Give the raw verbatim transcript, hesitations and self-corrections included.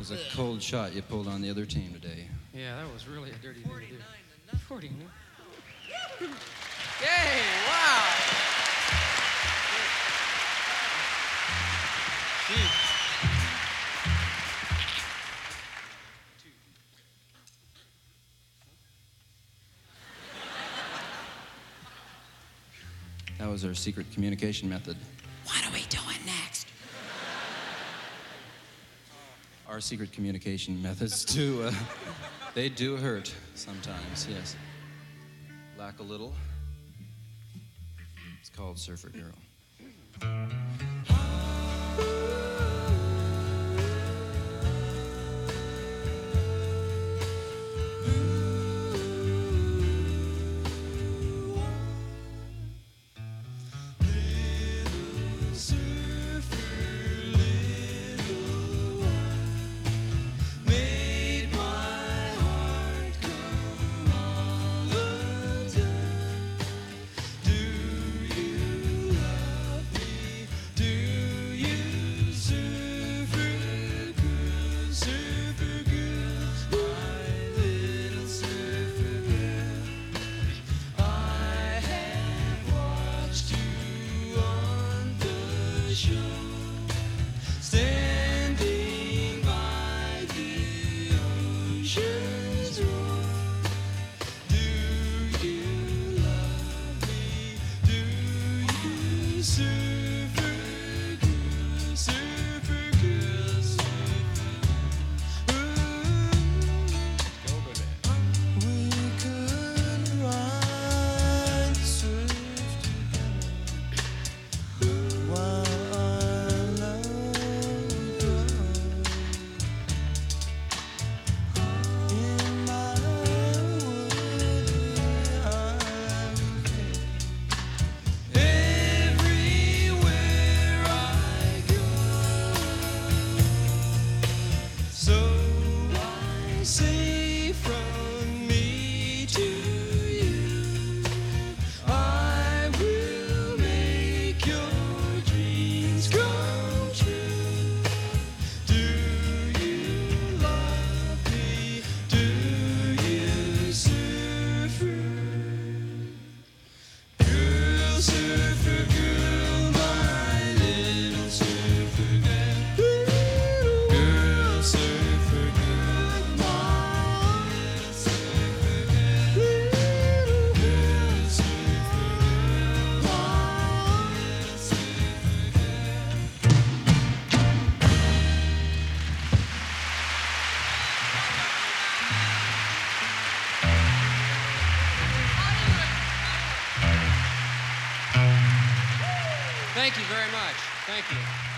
was a cold shot you pulled on the other team today. Yeah, that was really a dirty thing to do. forty-nine. Yay, wow. Gee. That was our secret communication method. What are we doing next? Our secret communication methods too, uh, they do hurt sometimes, yes. Lack a little. It's called Surfer Girl. Thank you very much. Thank you.